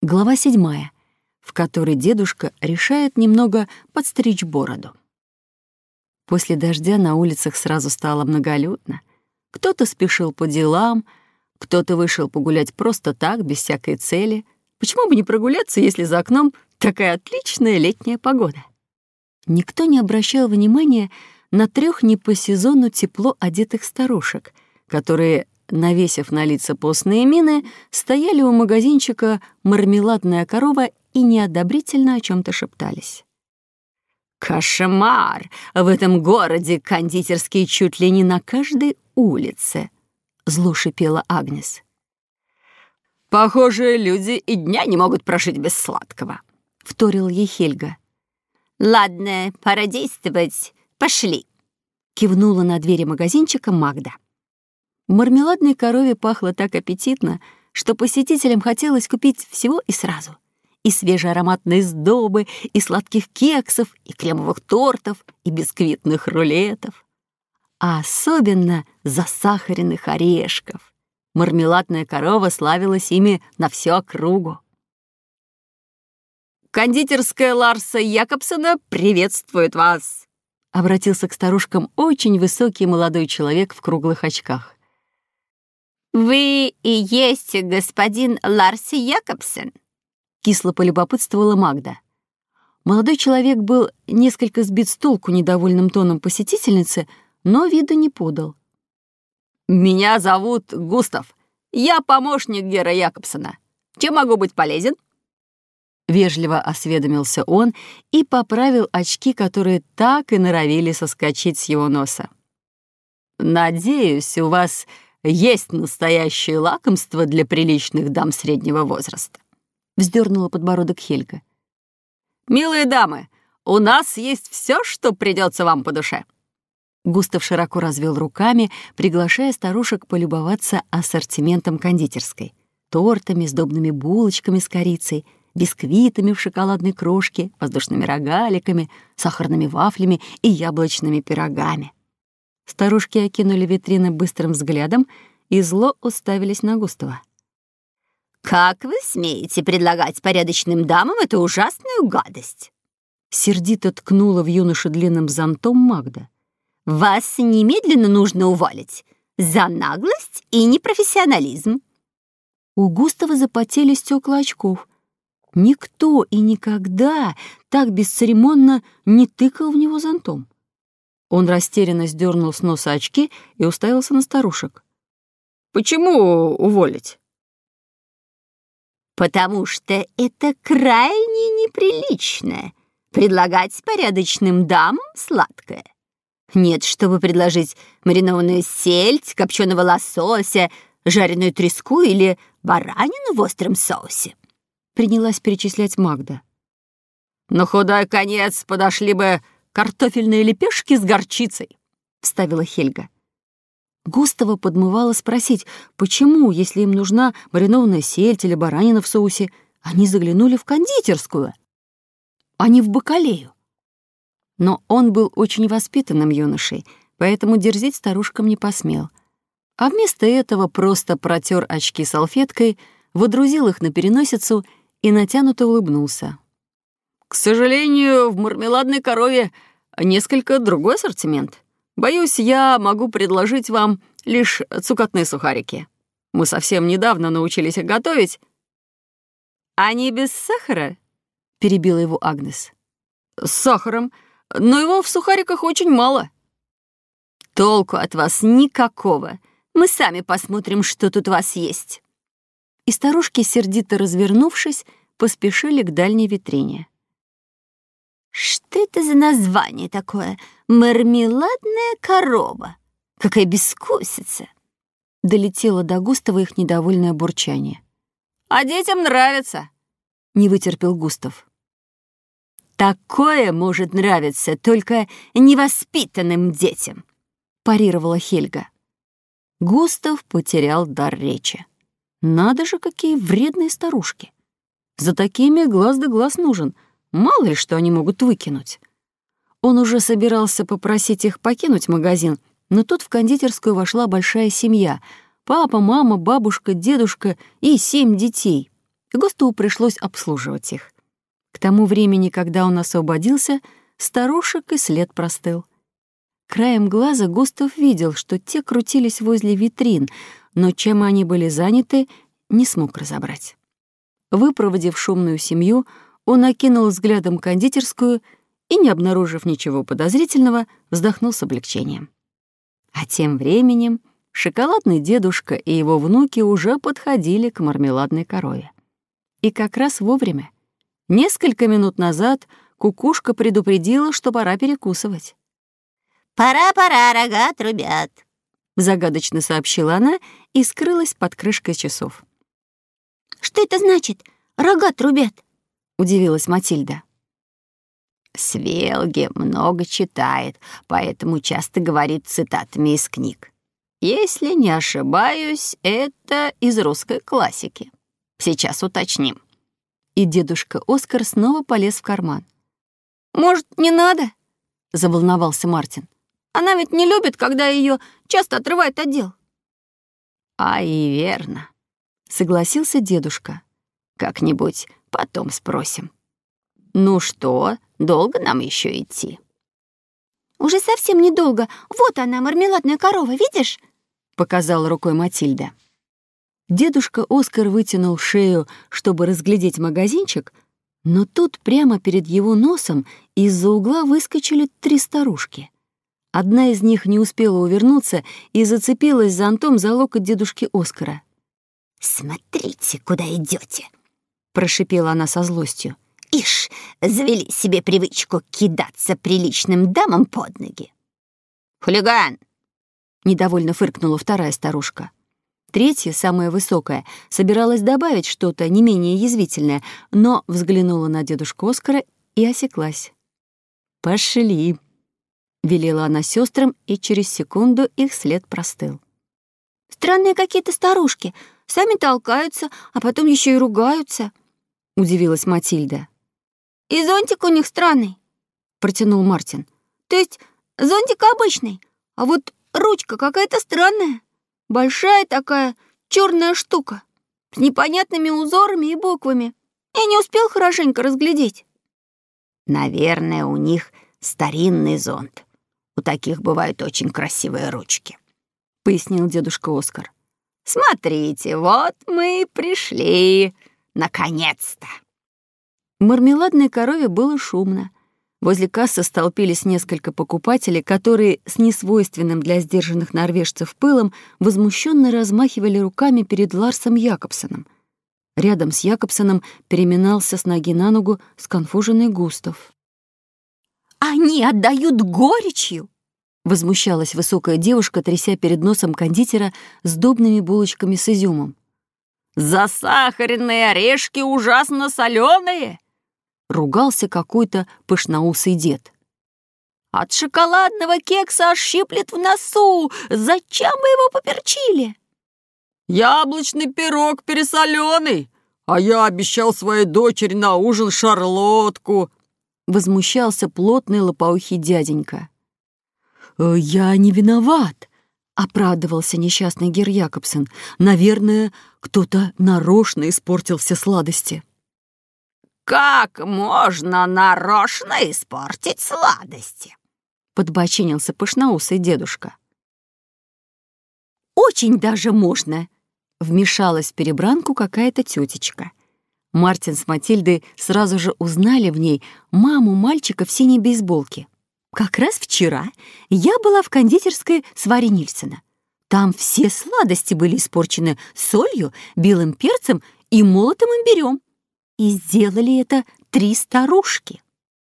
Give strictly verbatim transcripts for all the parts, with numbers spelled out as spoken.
Глава седьмая, в которой дедушка решает немного подстричь бороду. После дождя на улицах сразу стало многолюдно. Кто-то спешил по делам, кто-то вышел погулять просто так, без всякой цели. Почему бы не прогуляться, если за окном такая отличная летняя погода? Никто не обращал внимания на трех не по сезону тепло одетых старушек, которые, навесив на лица постные мины, стояли у магазинчика «Мармеладная корова» и неодобрительно о чем-то шептались. «Кошмар! В этом городе кондитерские чуть ли не на каждой улице!» — зло шипела Агнес. «Похоже, люди и дня не могут прожить без сладкого», — вторил ей Хельга. «Ладно, пора действовать. Пошли», — кивнула на двери магазинчика Магда. В мармеладной корове пахло так аппетитно, что посетителям хотелось купить всего и сразу. И свежеароматной сдобы, и сладких кексов, и кремовых тортов, и бисквитных рулетов. А особенно засахаренных орешков. Мармеладная корова славилась ими на всю округу. «Кондитерская Ларса Якобсона приветствует вас!» — обратился к старушкам очень высокий молодой человек в круглых очках. «Вы и есть господин Ларс Якобсон?» — кисло полюбопытствовала Магда. Молодой человек был несколько сбит с толку недовольным тоном посетительницы, но вида не подал. «Меня зовут Густав. Я помощник Гера Якобсона. Чем могу быть полезен?» Вежливо осведомился он и поправил очки, которые так и норовили соскочить с его носа. «Надеюсь, у вас есть настоящее лакомство для приличных дам среднего возраста», — вздернула подбородок Хельга. «Милые дамы, у нас есть все, что придется вам по душе». Густав широко развел руками, приглашая старушек полюбоваться ассортиментом кондитерской. Тортами, сдобными булочками с корицей, бисквитами в шоколадной крошке, воздушными рогаликами, сахарными вафлями и яблочными пирогами. Старушки окинули витрины быстрым взглядом и зло уставились на Густава. «Как вы смеете предлагать порядочным дамам эту ужасную гадость?» Сердито ткнула в юношу длинным зонтом Магда. «Вас немедленно нужно уволить за наглость и непрофессионализм». У Густава запотели стекла очков. Никто и никогда так бесцеремонно не тыкал в него зонтом. Он растерянно сдернул с носа очки и уставился на старушек. «Почему уволить?» «Потому что это крайне неприлично — предлагать порядочным дамам сладкое. Нет, чтобы предложить маринованную сельдь, копченого лосося, жареную треску или баранину в остром соусе», — принялась перечислять Магда. «На худой конец подошли бы картофельные лепешки с горчицей», — вставила Хельга. Густава подмывало спросить, почему, если им нужна маринованная сельдь или баранина в соусе, они заглянули в кондитерскую, а не в бакалею. Но он был очень воспитанным юношей, поэтому дерзить старушкам не посмел. А вместо этого просто протер очки салфеткой, водрузил их на переносицу и натянуто улыбнулся. «К сожалению, в мармеладной корове несколько другой ассортимент. Боюсь, я могу предложить вам лишь цукатные сухарики. Мы совсем недавно научились их готовить». «Они без сахара?» — перебила его Агнес. «С сахаром, но его в сухариках очень мало». «Толку от вас никакого. Мы сами посмотрим, что тут у вас есть». И старушки, сердито развернувшись, поспешили к дальней витрине. «Что это за название такое? Мармеладная корова? Какая бескусица!» Долетело до Густава их недовольное бурчание. «А детям нравится!» — не вытерпел Густав. «Такое может нравиться только невоспитанным детям», — парировала Хельга. Густав потерял дар речи. Надо же, какие вредные старушки! За такими глаз да глаз нужен. Мало ли, что они могут выкинуть. Он уже собирался попросить их покинуть магазин, но тут в кондитерскую вошла большая семья. Папа, мама, бабушка, дедушка и семь детей. и Густову пришлось обслуживать их. К тому времени, когда он освободился, старушек и след простыл. Краем глаза Густав видел, что те крутились возле витрин, но чем они были заняты, не смог разобрать. Выпроводив шумную семью, он окинул взглядом кондитерскую и, не обнаружив ничего подозрительного, вздохнул с облегчением. А тем временем шоколадный дедушка и его внуки уже подходили к мармеладной корове. И как раз вовремя. Несколько минут назад кукушка предупредила, что пора перекусывать. «Пора-пора, рога трубят», — загадочно сообщила она и скрылась под крышкой часов. «Что это значит? Рога трубят?» — удивилась Матильда. Свелги много читает, поэтому часто говорит цитатами из книг. Если не ошибаюсь, это из русской классики. Сейчас уточним. И дедушка Оскар снова полез в карман. «Может, не надо?» — заволновался Мартин. «Она ведь не любит, когда ее часто отрывает от дел». «А и верно», — согласился дедушка. «Как-нибудь потом спросим. Ну что, долго нам еще идти?» «Уже совсем недолго. Вот она, мармеладная корова, видишь?» — показала рукой Матильда. Дедушка Оскар вытянул шею, чтобы разглядеть магазинчик, но тут прямо перед его носом из-за угла выскочили три старушки. Одна из них не успела увернуться и зацепилась зонтом за локоть дедушки Оскара. «Смотрите, куда идете!» — прошипела она со злостью. «Ишь, завели себе привычку кидаться приличным дамам под ноги!» «Хулиган!» — недовольно фыркнула вторая старушка. Третья, самая высокая, собиралась добавить что-то не менее язвительное, но взглянула на дедушку Оскара и осеклась. «Пошли!» — велела она сестрам, и через секунду их след простыл. «Странные какие-то старушки, сами толкаются, а потом еще и ругаются», — удивилась Матильда. «И зонтик у них странный», — протянул Мартин. «То есть зонтик обычный, а вот ручка какая-то странная. Большая такая черная штука с непонятными узорами и буквами. Я не успел хорошенько разглядеть». «Наверное, у них старинный зонт. У таких бывают очень красивые ручки», — пояснил дедушка Оскар. «Смотрите, вот мы и пришли. Наконец-то!» В мармеладной корове было шумно. Возле кассы столпились несколько покупателей, которые с несвойственным для сдержанных норвежцев пылом возмущенно размахивали руками перед Ларсом Якобсоном. Рядом с Якобсоном переминался с ноги на ногу сконфуженный Густав. «Они отдают горечью!» — возмущалась высокая девушка, тряся перед носом кондитера сдобными булочками с изюмом. «Засахаренные орешки ужасно соленые!» — ругался какой-то пышноусый дед. «От шоколадного кекса аж щиплет в носу! Зачем вы его поперчили?» «Яблочный пирог пересоленый, а я обещал своей дочери на ужин шарлотку!» — возмущался плотный лопоухий дяденька. «Я не виноват», — оправдывался несчастный гер Якобсон. «Наверное, кто-то нарочно испортил все сладости». «Как можно нарочно испортить сладости?» — подбочинился пышноусый дедушка. «Очень даже можно», — вмешалась в перебранку какая-то тетечка. Мартин с Матильдой сразу же узнали в ней маму мальчика в синей бейсболке. «Как раз вчера я была в кондитерской с Варей Нильсена. Там все сладости были испорчены солью, белым перцем и молотым имбирем. И сделали это три старушки».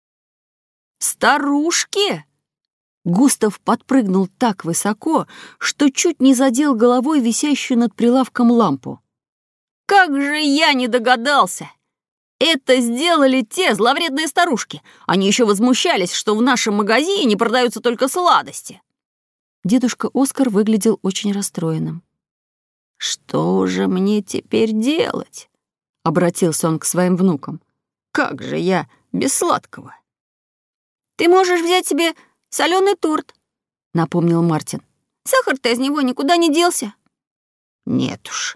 «Старушки?» Густав подпрыгнул так высоко, что чуть не задел головой висящую над прилавком лампу. «Как же я не догадался! Это сделали те зловредные старушки. Они еще возмущались, что в нашем магазине продаются только сладости». Дедушка Оскар выглядел очень расстроенным. «Что же мне теперь делать?» — обратился он к своим внукам. «Как же я без сладкого?» «Ты можешь взять себе соленый торт», — напомнил Мартин. «Сахар-то из него никуда не делся». «Нет уж,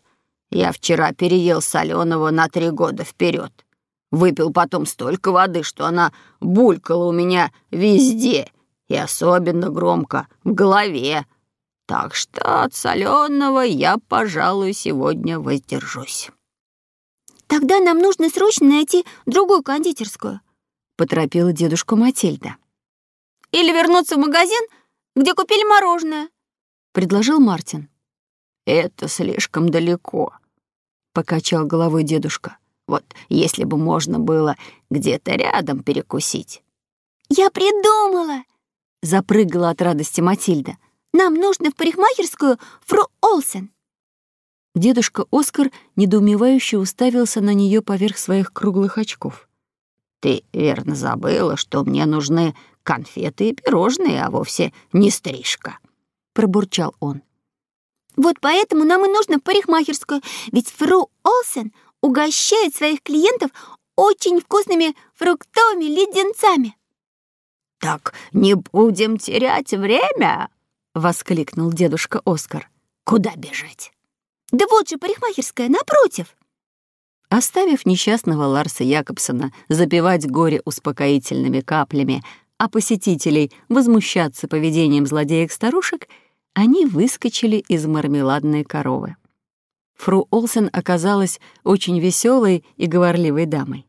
Я вчера переел соленого на три года вперед. Выпил потом столько воды, что она булькала у меня везде, и особенно громко в голове. Так что от соленого я, пожалуй, сегодня воздержусь». «Тогда нам нужно срочно найти другую кондитерскую», — поторопила дедушку Матильда. «или вернуться в магазин, где купили мороженое», — предложил Мартин. «Это слишком далеко», — покачал головой дедушка. «Вот если бы можно было где-то рядом перекусить». «Я придумала!» — запрыгала от радости Матильда. «Нам нужно в парикмахерскую фру Олсен». Дедушка Оскар недоумевающе уставился на нее поверх своих круглых очков. «Ты верно забыла, что мне нужны конфеты и пирожные, а вовсе не стрижка», — пробурчал он. «Вот поэтому нам и нужно в парикмахерскую, ведь фру Олсен угощает своих клиентов очень вкусными фруктовыми леденцами». «Так не будем терять время!» — воскликнул дедушка Оскар. «Куда бежать?» «Да вот же парикмахерская, напротив!» Оставив несчастного Ларса Якобсона запивать горе успокоительными каплями, а посетителей возмущаться поведением злодеек-старушек, они выскочили из мармеладной коровы. Фру Олсен оказалась очень веселой и говорливой дамой.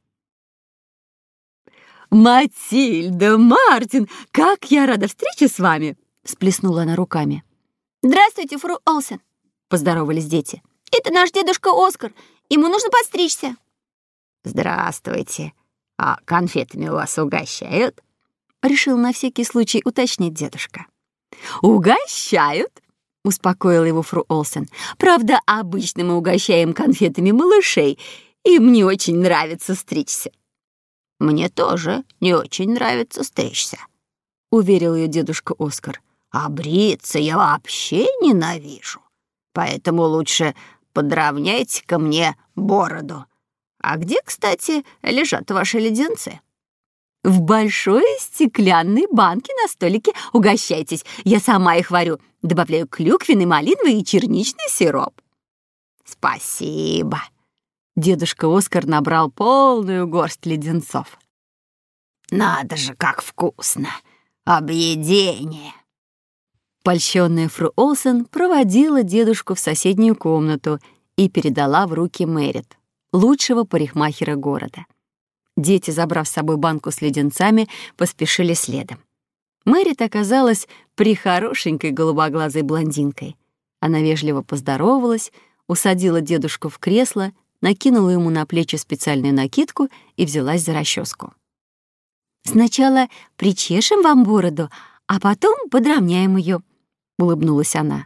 «Матильда, Мартин, как я рада встрече с вами!» — всплеснула она руками. «Здравствуйте, фру Олсен!» — поздоровались дети. «Это наш дедушка Оскар. Ему нужно подстричься». «Здравствуйте. А конфетами у вас угощают?» — решил на всякий случай уточнить дедушка. «Угощают!» — успокоила его фру Олсен. «Правда, обычно мы угощаем конфетами малышей, и мне очень нравится стричься». «Мне тоже не очень нравится стричься», — уверил ее дедушка Оскар. «А бриться я вообще ненавижу, поэтому лучше подровняйте ко мне бороду. А где, кстати, лежат ваши леденцы?» «В большой стеклянной банке на столике. Угощайтесь. Я сама их варю. Добавляю клюквенный, малиновый и черничный сироп». «Спасибо». Дедушка Оскар набрал полную горсть леденцов. «Надо же, как вкусно! Объедение!» Польщенная фру Олсен проводила дедушку в соседнюю комнату и передала в руки Мэрит, лучшего парикмахера города. Дети, забрав с собой банку с леденцами, поспешили следом. Мэрит оказалась прихорошенькой голубоглазой блондинкой. Она вежливо поздоровалась, усадила дедушку в кресло, накинула ему на плечи специальную накидку и взялась за расческу. «Сначала причешем вам бороду, а потом подровняем ее», — улыбнулась она.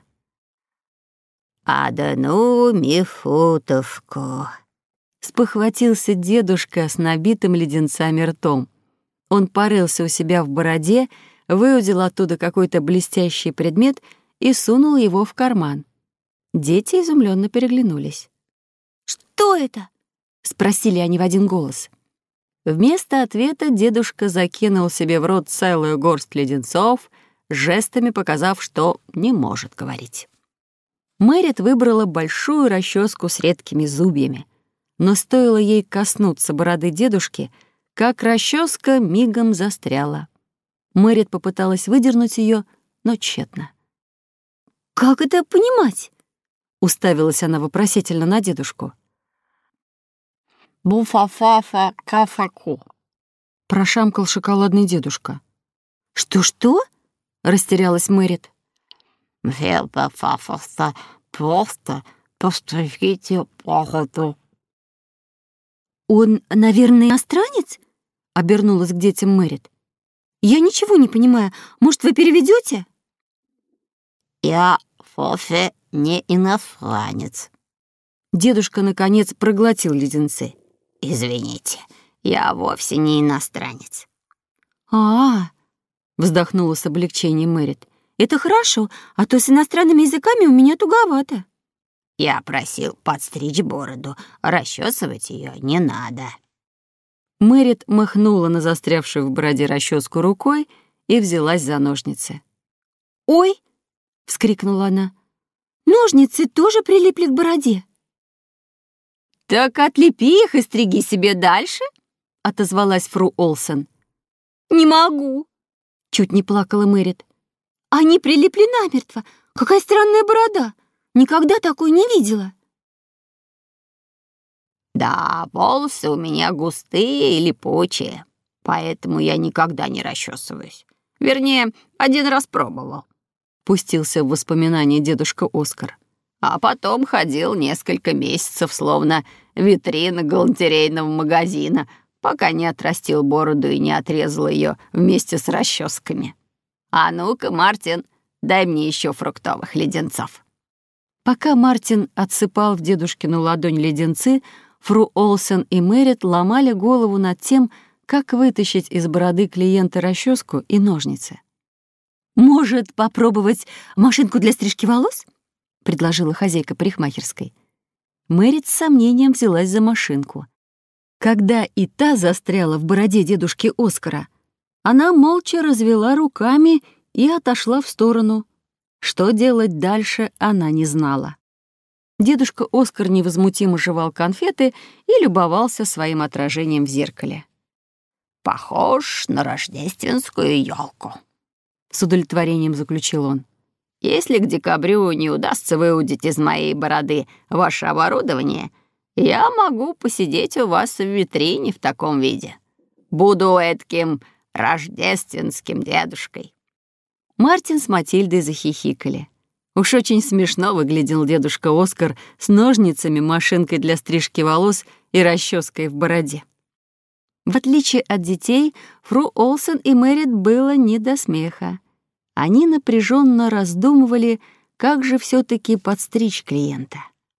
«Одну мифутовку», — спохватился дедушка с набитым леденцами ртом. Он порылся у себя в бороде, выудил оттуда какой-то блестящий предмет и сунул его в карман. Дети изумленно переглянулись. «Что это?» — спросили они в один голос. Вместо ответа дедушка закинул себе в рот целую горсть леденцов, жестами показав, что не может говорить. Мэрит выбрала большую расческу с редкими зубьями, но стоило ей коснуться бороды дедушки, как расческа мигом застряла. Мэрит попыталась выдернуть ее, но тщетно. «Как это понимать?» — уставилась она вопросительно на дедушку. «Буфафафа-кафаку», — прошамкал шоколадный дедушка. «Что-что?» — растерялась Мэрит. «Велпафафаста, просто постригите бороду». «Он, наверное, иностранец?» — обернулась к детям Мэрит. «Я ничего не понимаю. Может, вы переведете?» «Я вовсе не иностранец». Дедушка, наконец, проглотил леденцы. «Извините, я вовсе не иностранец». «А-а-а», — вздохнула с облегчением Мэрит. «Это хорошо, а то с иностранными языками у меня туговато». «Я просил подстричь бороду, расчесывать ее не надо». Мэрит махнула на застрявшую в бороде расческу рукой и взялась за ножницы. «Ой!» — вскрикнула она. «Ножницы тоже прилипли к бороде». «Так отлепи их и стриги себе дальше», — отозвалась фру Олсен. «Не могу», — чуть не плакала Мэрит. «Они прилипли намертво. Какая странная борода. Никогда такой не видела». «Да, волосы у меня густые и липучие, поэтому я никогда не расчесываюсь. Вернее, один раз пробовал», — пустился в воспоминания дедушка Оскар. «А потом ходил несколько месяцев, словно витрина галантерейного магазина, пока не отрастил бороду и не отрезал ее вместе с расческами. А ну-ка, Мартин, дай мне еще фруктовых леденцов». Пока Мартин отсыпал в дедушкину ладонь леденцы, фру Олсен и Мэрит ломали голову над тем, как вытащить из бороды клиента расческу и ножницы. «Может, попробовать машинку для стрижки волос?» — предложила хозяйка парикмахерской. Мэрит с сомнением взялась за машинку. Когда и та застряла в бороде дедушки Оскара, она молча развела руками и отошла в сторону. Что делать дальше, она не знала. Дедушка Оскар невозмутимо жевал конфеты и любовался своим отражением в зеркале. «Похож на рождественскую елку», — с удовлетворением заключил он. «Если к декабрю не удастся выудить из моей бороды ваше оборудование, я могу посидеть у вас в витрине в таком виде. Буду этким рождественским дедушкой». Мартин с Матильдой захихикали. Уж очень смешно выглядел дедушка Оскар с ножницами, машинкой для стрижки волос и расческой в бороде. В отличие от детей, фру Олсен и Мэрит было не до смеха. Они напряженно раздумывали, как же все-таки подстричь клиента.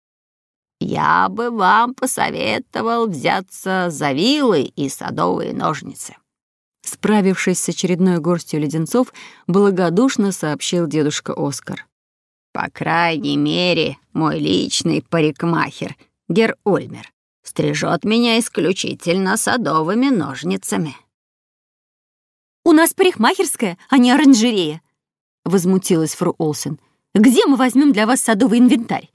«Я бы вам посоветовал взяться за вилы и садовые ножницы», — справившись с очередной горстью леденцов, благодушно сообщил дедушка Оскар. «По крайней мере, мой личный парикмахер, гер Ульмер, стрижет меня исключительно садовыми ножницами». «У нас парикмахерская, а не оранжерея», — возмутилась фру Олсен. «Где мы возьмем для вас садовый инвентарь?»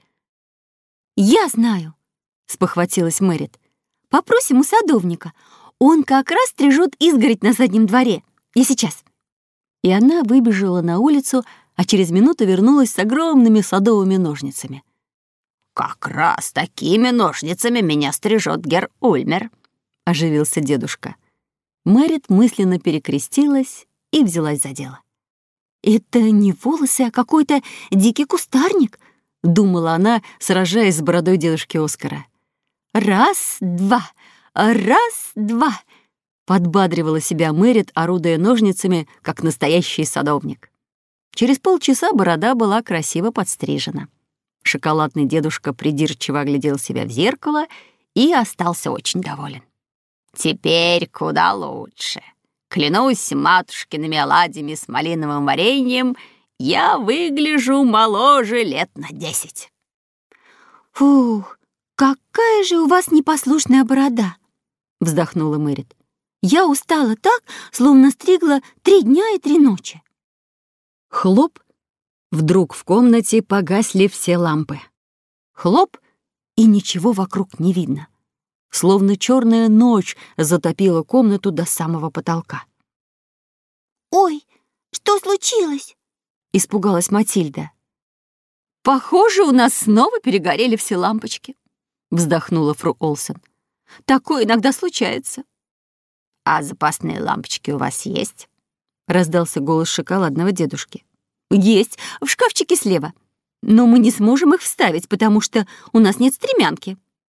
«Я знаю», — спохватилась Мэрит. «Попросим у садовника. Он как раз стрижет изгородь на заднем дворе. Я сейчас». И она выбежала на улицу, а через минуту вернулась с огромными садовыми ножницами. «Как раз такими ножницами меня стрижет гер Ульмер», — оживился дедушка. Мэрит мысленно перекрестилась и взялась за дело. «Это не волосы, а какой-то дикий кустарник», — думала она, сражаясь с бородой дедушки Оскара. «Раз, два, раз, два», — подбадривала себя Мэрит, орудуя ножницами, как настоящий садовник. Через полчаса борода была красиво подстрижена. Шоколадный дедушка придирчиво оглядел себя в зеркало и остался очень доволен. «Теперь куда лучше. Клянусь матушкиными оладьями с малиновым вареньем, я выгляжу моложе лет на десять». «Фух, какая же у вас непослушная борода!» — вздохнула Мэрит. «Я устала так, словно стригла три дня и три ночи». Хлоп! Вдруг в комнате погасли все лампы. Хлоп! И ничего вокруг не видно. Словно черная ночь затопила комнату до самого потолка. «Ой, что случилось?» — испугалась Матильда. «Похоже, у нас снова перегорели все лампочки», — вздохнула фру Олсен. «Такое иногда случается». «А запасные лампочки у вас есть?» — раздался голос шоколадного дедушки. «Есть, в шкафчике слева. Но мы не сможем их вставить, потому что у нас нет стремянки».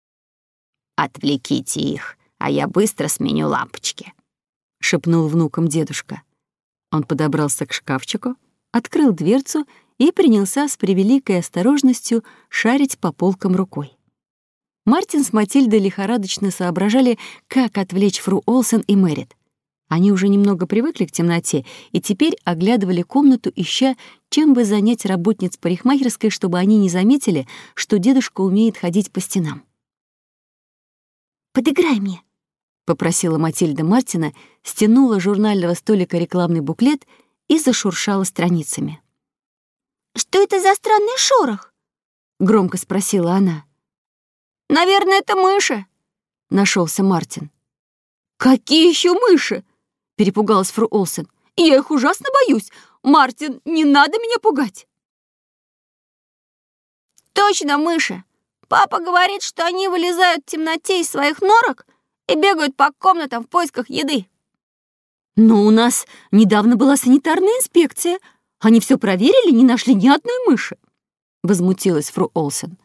«Отвлеките их, а я быстро сменю лампочки», — шепнул внукам дедушка. Он подобрался к шкафчику, открыл дверцу и принялся с превеликой осторожностью шарить по полкам рукой. Мартин с Матильдой лихорадочно соображали, как отвлечь фру Олсен и Мэрит. Они уже немного привыкли к темноте и теперь оглядывали комнату, ища, чем бы занять работниц парикмахерской, чтобы они не заметили, что дедушка умеет ходить по стенам. «Подыграй мне», — попросила Матильда Мартина, стянула с журнального столика рекламный буклет и зашуршала страницами. «Что это за странный шорох?» — громко спросила она. Наверное, это мыши. Нашелся Мартин. «Какие еще мыши?» — перепугалась фру Олсен. «Я их ужасно боюсь. Мартин, не надо меня пугать!» Точно мыши. Папа говорит, что они вылезают в темноте из своих норок и бегают по комнатам в поисках еды. «Но у нас недавно была санитарная инспекция. Они все проверили, не нашли ни одной мыши», — возмутилась фру Олсен.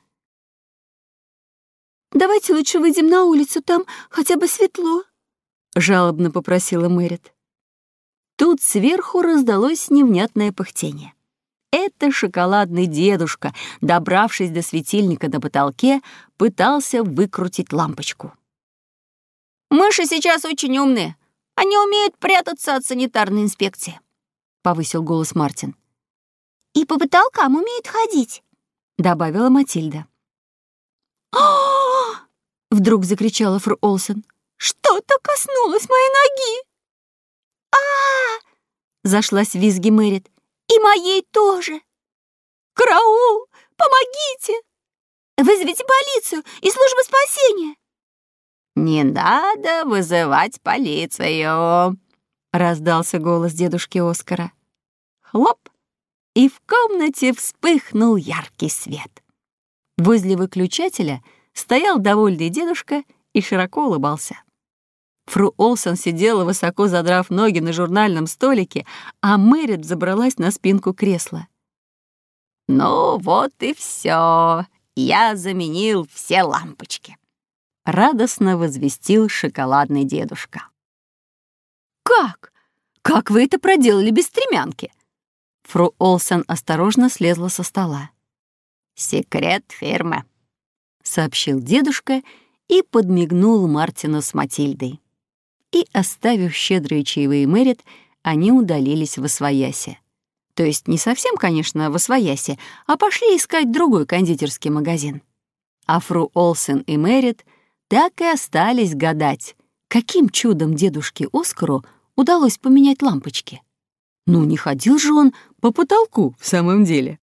«Давайте лучше выйдем на улицу, там хотя бы светло», — жалобно попросила Мэрит. Тут сверху раздалось невнятное пыхтение. Это шоколадный дедушка, добравшись до светильника на потолке, пытался выкрутить лампочку. Мыши сейчас очень умные. Они умеют прятаться от санитарной инспекции, — повысил голос Мартин. И по потолкам умеют ходить, — добавила Матильда. «А-а-а!» — вдруг закричала фру Олсен. «Что-то коснулось моей ноги!» «А-а-а!» — зашлась в визги Мэрит. «И моей тоже!» «Караул! Помогите! Вызовите полицию и службу спасения!» «Не надо вызывать полицию!» — раздался голос дедушки Оскара. Хлоп! И в комнате вспыхнул яркий свет. Возле выключателя стоял довольный дедушка и широко улыбался. Фру Олсен сидела, высоко задрав ноги на журнальном столике, а Мэрит забралась на спинку кресла. «Ну вот и все. Я заменил все лампочки», — радостно возвестил шоколадный дедушка. «Как? Как вы это проделали без стремянки?» Фру Олсен осторожно слезла со стола. «Секрет фирмы», — сообщил дедушка и подмигнул Мартину с Матильдой. И, оставив щедрые чаевые Мэрит, они удалились в освояси. То есть не совсем, конечно, в освояси, а пошли искать другой кондитерский магазин. А фру Олсен и Мэрит так и остались гадать, каким чудом дедушке Оскару удалось поменять лампочки. Ну, не ходил же он по потолку в самом деле.